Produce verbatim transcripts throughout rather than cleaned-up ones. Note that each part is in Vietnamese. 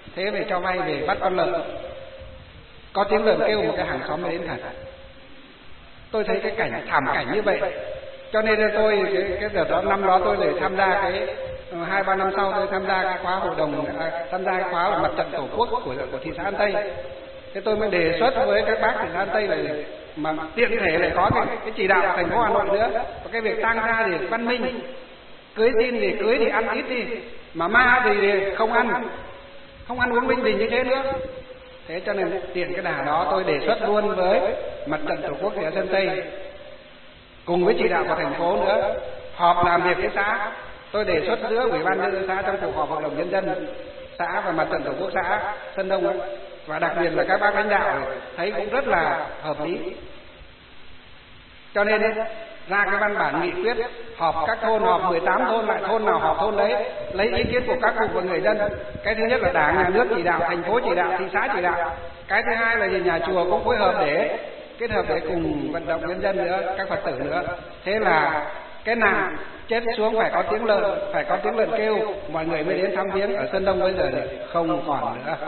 thế về cho vay về bắt con lợn, có tiếng lợn kêu một cái hàng xóm đến thật. Tôi thấy cái cảnh thảm cảnh như vậy, cho nên tôi cái, cái đợt đó năm đó tôi để tham gia cái hai ba năm sau tôi tham gia cái khóa hội đồng à, tham gia cái khóa là mặt trận tổ quốc của của thị xã An Tây. Thế tôi mới đề xuất với các bác thị xã An Tây là mà tiện thể lại có cái, cái chỉ đạo thành phố Hà Nội nữa, và cái việc tăng ra thì văn minh, cưới tin thì cưới thì ăn ít đi, mà ma thì không ăn, không ăn uống linh đình như thế nữa. Thế cho nên tiện cái đà đó tôi đề xuất luôn với mặt trận tổ quốc thị xã Sơn Tây cùng với chỉ đạo của thành phố nữa, họp làm việc với xã. Tôi đề xuất giữa ủy ban nhân dân xã trong cuộc họp hội đồng nhân dân xã và mặt trận tổ quốc xã Sơn Đông ấy, và đặc biệt là các bác lãnh đạo thấy cũng rất là hợp lý. Cho nên ra cái văn bản nghị quyết họp các thôn, họp mười tám thôn, lại thôn nào họp thôn lấy lấy ý kiến của các cụ và người dân. Cái thứ nhất là đảng nhà nước chỉ đạo, thành phố chỉ đạo, thị xã chỉ đạo. Cái thứ hai là nhà chùa cũng phối hợp để kết hợp để cùng vận động nhân dân nữa, các Phật tử nữa. Thế là cái nào chết xuống phải có tiếng lợn, phải có tiếng lợn kêu, mọi người mới đến thăm viếng. Ở Sơn Đông bây giờ thì không còn nữa.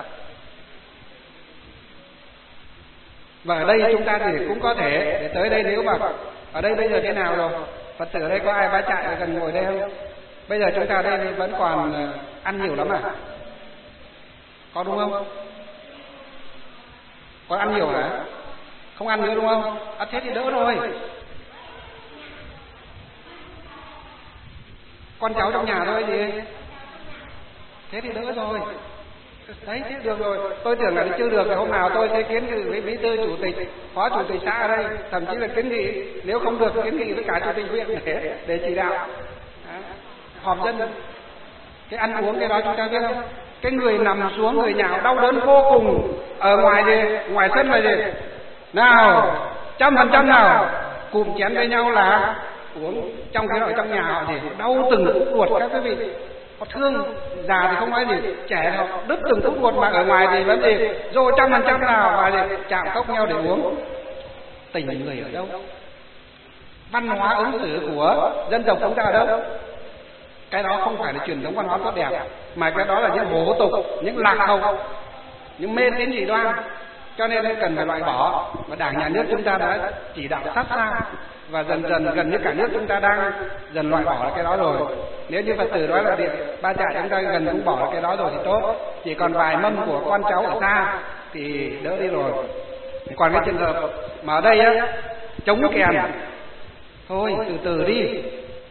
Và ở đây chúng ta thì cũng có thể để tới đây, nếu mà ở đây bây giờ thế nào rồi, Phật tử ở đây có ai bá trại gần ngồi đây không? Bây giờ chúng ta ở đây vẫn còn ăn nhiều lắm à? Có đúng không? Có ăn nhiều hả? Không ăn nữa đúng không? À, thế thì đỡ rồi. Con cháu trong nhà thôi gì? Thế thì đỡ rồi. Đấy, thế được rồi. Tôi tưởng là chưa được, hôm nào tôi sẽ kiến nghị với bí thư chủ tịch, phó chủ tịch xã ở đây, thậm chí là kiến nghị, nếu không được kiến nghị với cả chủ tịch huyện để để chỉ đạo. Đó. Họp dân. Cái ăn uống cái đó chúng ta biết không? Cái người nằm xuống, người nhào đau đớn vô cùng ở ngoài gì, ngoài sân là gì? Nào, trăm phần trăm nào cụm chén với nhau là uống, trong cái ở trong nhà họ thì đau từng khúc ruột các quý vị. Có thương, già thì không nói gì, trẻ họ đứt từng khúc ruột, mà ở ngoài thì vẫn gì, rồi trăm phần trăm nào và gì, chạm cốc nhau để uống. Tình người ở đâu? Văn hóa ứng xử của dân tộc chúng ta ở đâu? Cái đó không phải là truyền thống văn hóa tốt đẹp, mà cái đó là những hổ tục, những lạc hậu, những mê tín dị đoan. Cho nên cần phải loại bỏ, và Đảng nhà nước chúng ta đã chỉ đạo sát sao, và dần dần gần như cả nước chúng ta đang dần loại bỏ cái đó rồi. Nếu như Phật tử nói là điện ba trại chúng ta gần cũng bỏ cái đó rồi thì tốt, chỉ còn vài mâm của con cháu ở xa thì đỡ đi rồi. Còn cái trường hợp mà ở đây á, chống kèn thôi từ từ đi,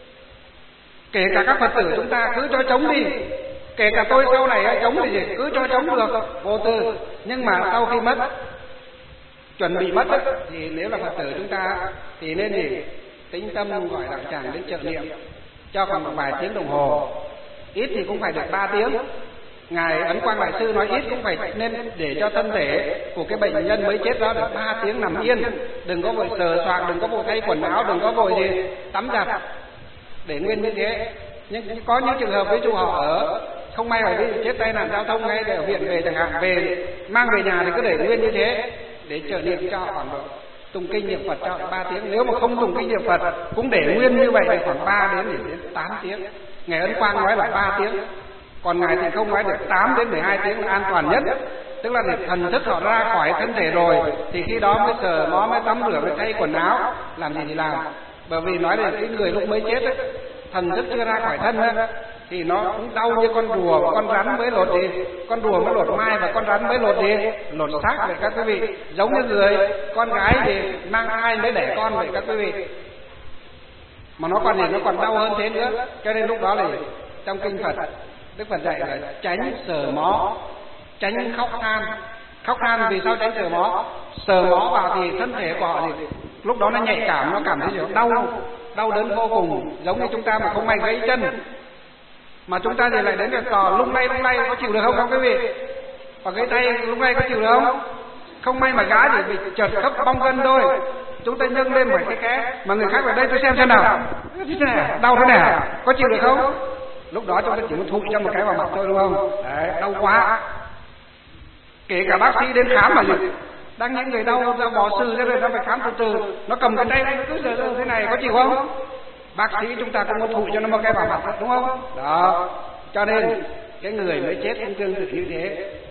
kể cả các Phật tử chúng ta cứ cho chống đi, kể cả tôi sau này chống thì gì cứ cho chống được, vô tư. Nhưng mà sau khi mất, chuẩn bị mất ấy, thì nếu là Phật tử chúng ta thì nên gì tính tâm gọi đạo tràng đến trợ niệm cho khoảng một vài tiếng đồng hồ, ít thì cũng phải được ba tiếng. Ngài Ấn Quang Đại Sư nói ít cũng phải nên để cho thân thể của cái bệnh nhân mới chết đó được ba tiếng nằm yên, đừng có vội sờ soạng, đừng có vội thay quần áo, đừng có vội gì tắm giặt, để nguyên như thế. Nhưng có những trường hợp với chú họ ở không may là đi chết tai nạn giao thông ngay ở viện về chẳng hạn, về mang về nhà thì cứ để nguyên như thế để trợ niệm cho khoảng độ tụng kinh niệm Phật cho ba tiếng. Nếu mà không tụng kinh niệm Phật cũng để nguyên như vậy thì khoảng ba đến đến tám tiếng. Ngài Ấn Quang nói là ba tiếng, còn ngài thì không nói được tám đến mười hai tiếng là an toàn nhất. Tức là để thần thức họ ra khỏi thân thể rồi thì khi đó mới sờ mó, mới tắm rửa, mới thay quần áo, làm gì thì làm. Bởi vì nói là cái người lúc mới chết ấy, thần thức chưa ra khỏi thân ấy, thì nó cũng đau như con rùa, con rắn mới lột gì, con rùa mới lột mai và con rắn mới lột gì, lột xác vậy các quý vị. Giống như người con gái thì mang thai mới đẻ con vậy các quý vị, mà nó còn gì, nó còn đau hơn thế nữa. Cho nên lúc đó là trong kinh Phật, Đức Phật dạy là tránh sờ mó, tránh khóc than. Khóc than vì sao tránh sờ mó? Sờ mó vào thì thân thể của họ thì lúc đó nó nhạy cảm, nó cảm thấy gì, đau, đau đớn vô cùng. Giống như chúng ta mà không may gãy chân, mà chúng ta thì lại đến cái cò lung lay lung lay, có chịu được không các quý vị? Và cái tay lung lay có chịu được không? Không may mà gái thì bị chợt khớp bong gân thôi, chúng ta nâng lên một cái cái mà người khác ở đây tôi xem xem nào, đau thế nào, có chịu được không? Lúc đó chúng ta chỉ muốn thụi cho một cái vào mặt thôi, đúng không? Đấy, đau quá. Kể cả bác sĩ đến khám mà gì, đang những người đau ra bỏ sư ra rồi nó phải khám từ từ, nó cầm cái tay nó cứ giờ thế này, có chịu không? Bác sĩ chúng ta cũng muốn thụi cho nó một cái vào mặt, đúng không? Đó, cho nên cái người mới chết cũng tương tự như thế.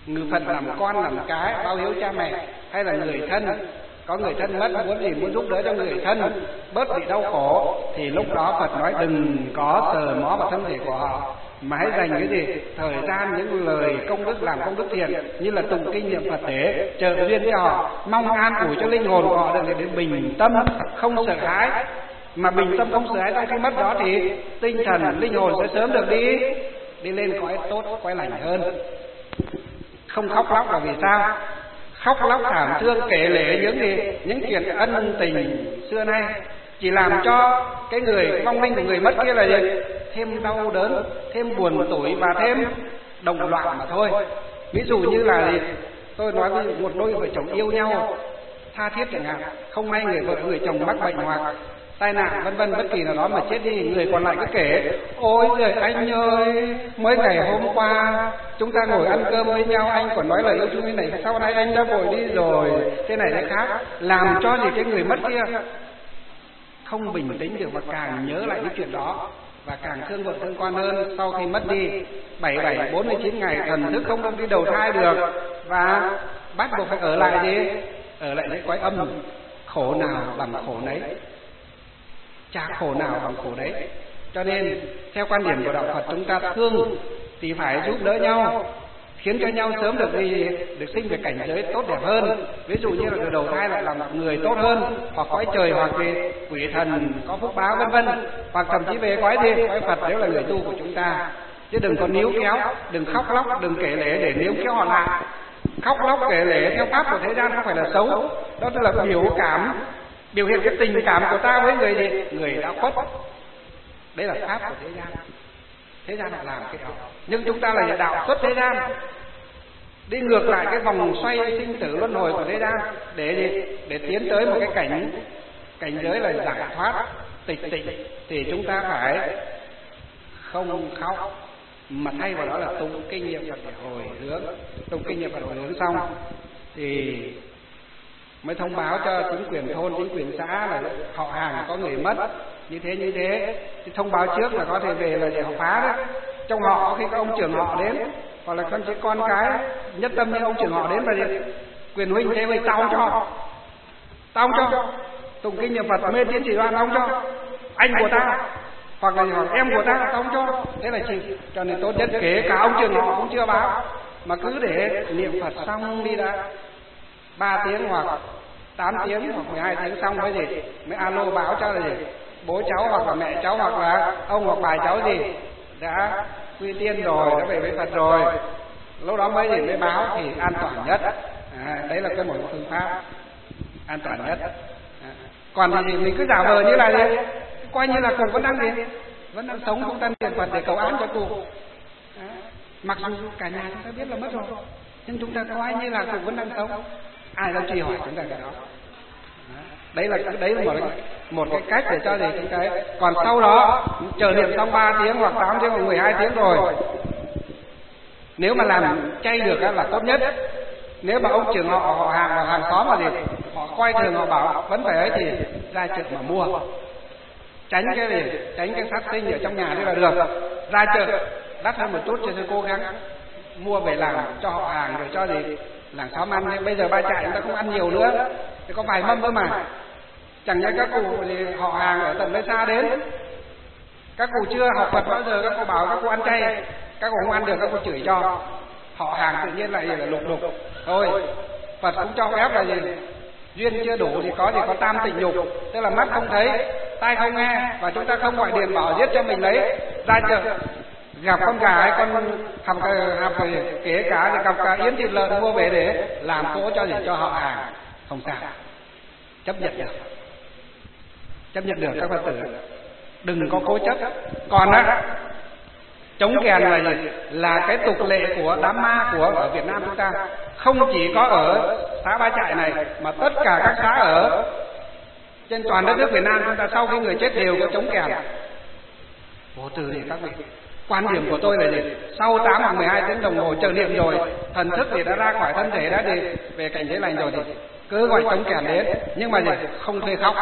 người Phật làm con làm cái báo hiếu cha mẹ, hay là người thân có người thân mất muốn gì muốn giúp đỡ cho người thân bớt bị đau khổ, thì lúc đó Phật nói đừng có sờ mó vào thân thể của họ, mà hãy dành cái gì thời gian những lời công đức làm công đức thiện như là tụng kinh niệm Phật để trợ duyên cho họ, mong an ủi cho linh hồn của họ được đến bình tâm không sợ hãi. Mà bình tâm không sợ hãi trong khi mất đó thì tinh thần linh hồn sẽ sớm được đi đi lên cõi tốt cõi lành hơn. Không khóc lóc là vì sao? Khóc lóc thảm thương kể lể những gì những chuyện ân tình xưa nay chỉ làm cho cái người vong linh của người mất kia là gì? Thêm đau đớn, thêm buồn tủi và thêm động loạn mà thôi. Ví dụ như là gì? Tôi nói với một đôi vợ chồng yêu nhau tha thiết chẳng hạn, không may người vợ người chồng mắc bệnh hoặc tai nạn vân vân bất kỳ nào đó mà chết đi, người còn lại cứ kể ôi giời anh ơi, mới ngày hôm qua chúng ta ngồi ăn cơm với nhau, anh còn nói lời yêu thương như này, sau này anh đã vội đi rồi, thế này thế khác, làm cho gì cái người mất kia không bình tĩnh được và càng nhớ lại những chuyện đó và càng thương vợ thương con hơn. Sau khi mất đi bảy bảy bốn mươi chín ngày thần thức không được đi đầu thai được và bắt buộc phải ở lại gì ở lại cái quái âm, khổ nào bằng khổ nấy, trả khổ nào bằng khổ đấy. Cho nên theo quan điểm của đạo Phật, chúng ta thương thì phải giúp đỡ nhau, khiến cho nhau sớm được đi được sinh về cảnh giới tốt đẹp hơn. Ví dụ như là từ đầu thai lại làm người tốt hơn, hoặc cõi trời, hoặc về quỷ thần có phúc báo vân vân, hoặc thậm chí về cõi gì cõi Phật nếu là người tu của chúng ta. Chứ đừng có níu kéo, đừng khóc lóc, đừng kể lể để níu kéo họ lại. Khóc lóc kể lể theo pháp của thế gian không phải là xấu, đó là biểu cảm, biểu hiện cái tình cảm của ta với người gì người đã khuất. Đấy là pháp của thế gian, thế gian họ làm cái đó, nhưng chúng ta là đạo xuất thế gian, đi ngược lại cái vòng xoay sinh tử luân hồi của thế gian để gì để tiến tới một cái cảnh cảnh giới là giải thoát tịch tịnh, thì chúng ta phải không khóc mà thay vào đó là tụng kinh niệm Phật để hồi hướng. Tụng kinh niệm Phật hồi hướng xong thì mới thông báo cho chính quyền thôn, chính quyền xã là họ hàng có người mất như thế như thế, thì thông báo trước là có thể về là để họ phá đó. Trong họ khi các ông trưởng họ đến, hoặc là con chỉ con cái nhất tâm như ông trưởng họ đến và gì quyền huynh thế vậy tao cho họ, tao cho tụng kinh niệm Phật mê tín chỉ đoan ông cho anh của ta hoặc là hoặc em của ta tao cho, thế là chỉ cho nên tốt nhất kể cả ông trưởng họ cũng chưa báo mà cứ để niệm Phật xong đi đã ba tiếng hoặc tám tiếng hoặc mười hai tiếng xong mới gì mới alo báo cho là gì bố cháu hoặc là mẹ cháu hoặc là ông hoặc bà cháu gì đã quy tiên rồi, đã về với Phật rồi, lúc đó mới gì mới báo thì an toàn nhất. À, đấy là cái một phương pháp an toàn nhất. À, còn thì mình cứ giả vờ như là gì coi như là cùng vẫn đang gì vẫn đang sống, chúng ta niệm Phật để cầu an cho cụ. À, mặc dù cả nhà chúng ta biết là mất rồi, nhưng chúng ta coi như là cụ vẫn đang sống, ai đang truy hỏi chúng ta cái đó. Đấy là đấy là một một cái cách để cho gì chúng ta. Còn sau đó chờ niệm xong ba tiếng hoặc tám tiếng hoặc mười hai tiếng rồi, nếu mà làm chay được là tốt nhất. Nếu mà ông trưởng họ họ hàng hoặc hàng xóm mà gì họ coi thường, họ bảo vẫn phải ấy thì ra chợ mà mua, tránh cái gì tránh cái sát sinh ở trong nhà đây là được. Ra chợ đắt hơn một chút cho tôi cố gắng mua về làm cho họ hàng rồi cho gì làng xóm ăn. Nhưng bây giờ ba trại chúng ta không ăn nhiều nữa thì có vài mâm thôi mà, chẳng nhẽ các cụ thì họ hàng ở tận nơi xa đến, các cụ chưa học Phật bao giờ, các cụ bảo các cụ ăn chay, các cụ không ăn được các cụ chửi cho, họ hàng tự nhiên lại là lục đục thôi. Phật cũng cho phép là gì duyên chưa đủ thì có gì có tam tịnh nhục, tức là mắt không thấy, tai không nghe và chúng ta không gọi điện bảo giết cho mình lấy. Ra chợ gặp con gà hay con học học kể cả thì gặp cả yến thịt lợn mua về để làm cỗ cho gì cho họ hàng, không sao, chấp nhận được, chấp nhận được các Phật tử, đừng có cố chấp. Còn á chống kèn là gì là cái tục lệ của đám ma của ở Việt Nam chúng ta, không chỉ có ở xã Ba Trại này mà tất cả các xã ở trên toàn đất nước Việt Nam chúng ta sau khi người chết đều có chống kèn. Vô từ thì các vị, quan điểm của tôi là gì sau tám hoặc mười hai tiếng đồng hồ chờ niệm rồi, thần thức thì đã ra khỏi thân thể, đã đi về cảnh giới lành rồi thì cứ gọi chống kèn đến, nhưng mà gì không thuê khóc.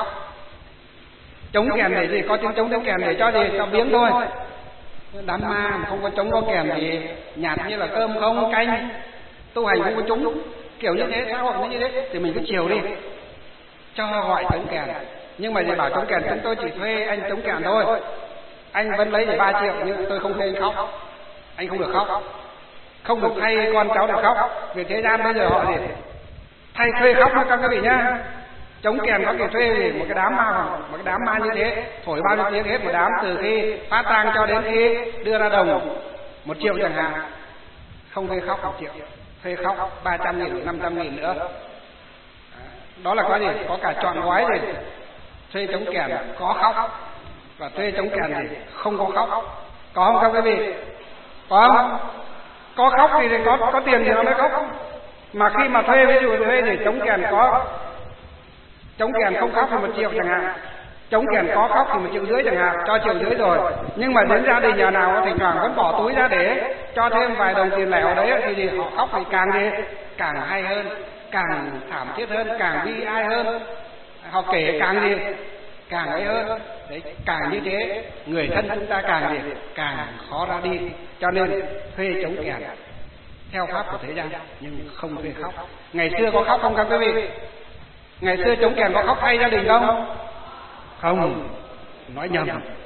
Chống kèn để gì có tiếng chống tiếng kèn để cho gì cho biếng thôi. Đám ma mà không có chống có kèn thì nhạt như là cơm không canh, tu hành không có chúng kiểu như thế, xã hội nó như thế thì mình cứ chiều đi cho gọi trống kèn. Nhưng mà để bảo trống kèn chúng tôi chỉ thuê anh trống kèn thôi, anh vẫn lấy để ba triệu nhưng tôi không thuê anh khóc, anh không được khóc, không được thay con cháu được khóc. Vì thế gian bây giờ họ gì thay thuê khóc đó các quý vị nhá. Trống kèn có thể thuê gì một cái đám ma, một cái đám ma như thế thổi bao nhiêu tiếng hết một đám, từ khi phát tang cho đến khi đưa ra đồng một triệu chẳng hạn, không thuê khóc một triệu, thuê khóc ba trăm nghìn, năm trăm nghìn nữa. Đó là có gì? Có cả trọn gói gì? Thuê trống kèn có khóc và thuê trống kèn gì? Không có khóc. Có không các quý vị? Có không? Có khóc thì có có tiền thì nó mới khóc. Mà khi mà thuê, ví dụ thuê thì trống kèn có, trống kèn không khóc thì một triệu chẳng hạn, trống kèn có khóc thì một triệu rưỡi chẳng hạn, cho triệu rưỡi rồi. Nhưng mà đến gia đình nhà nào thỉnh thoảng vẫn bỏ túi ra để cho thêm vài đồng tiền lẻ đấy thì gì họ khóc thì càng gì càng hay hơn, càng thảm thiết hơn, càng bi ai hơn, họ kể càng gì càng ấy hơn đấy. Càng như thế người thân chúng ta càng gì càng khó ra đi. Cho nên thuê trống kèn theo pháp của thế gian nhưng không thuê khóc. Ngày xưa có khóc không các quý vị? Ngày xưa trống kèn có khóc thay gia đình không? Không, nói nhầm.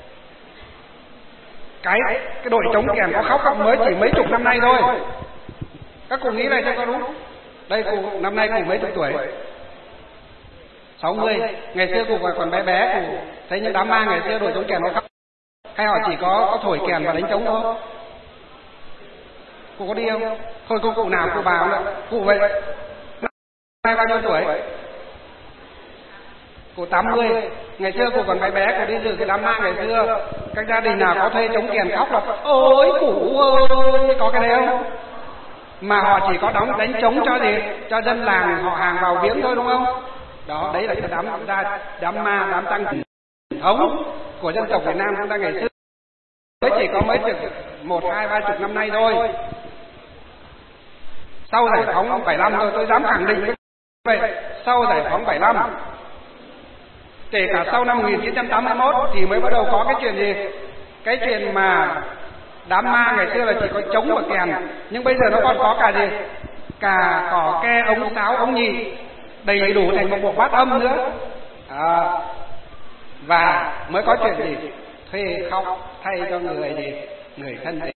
Cái cái đội trống kèn có khóc không mới chỉ mấy chục năm nay thôi. Các cụ nghĩ này cho có đúng? Đây cụ năm nay cụ mấy chục tuổi? sáu mươi. Ngày xưa cụ còn bé bé, cụ thấy những đám ma ngày xưa đội trống kèn có khóc hay họ chỉ có có thổi kèn và đánh trống thôi? Cụ có đi không? Thôi cô cụ nào cụ bà không ạ? Cụ vậy nay bao nhiêu tuổi? Cụ tám mươi. Ngày xưa cụ còn bé bé, cụ đi dự cái đám ma ngày xưa, các gia đình nào có thuê trống kèn khóc là ôi cụ ơi, có cái đấy không? Mà họ chỉ có đóng đánh trống cho gì? Cho dân làng họ hàng vào viếng thôi đúng không? Đó, đấy là cái đám đám, đám ma, đám tăng truyền thống của dân tộc Việt Nam chúng ta ngày xưa. Mới chỉ có mấy chục một hai ba chục năm nay thôi. Sau giải phóng bảy lăm thôi, tôi dám khẳng định vậy. Sau giải phóng bảy lăm, kể cả sau năm một nghìn chín trăm tám mươi mốt thì mới bắt đầu có cái chuyện gì? Cái chuyện mà đám ma ngày xưa là chỉ có trống và kèn, nhưng bây giờ nó còn có cả gì? Cả cỏ ke, ống sáo, ống nhị, đầy đủ thành một bộ bát âm nữa. À, và mới có chuyện gì? Thuê khóc thay cho người gì? Người thân gì?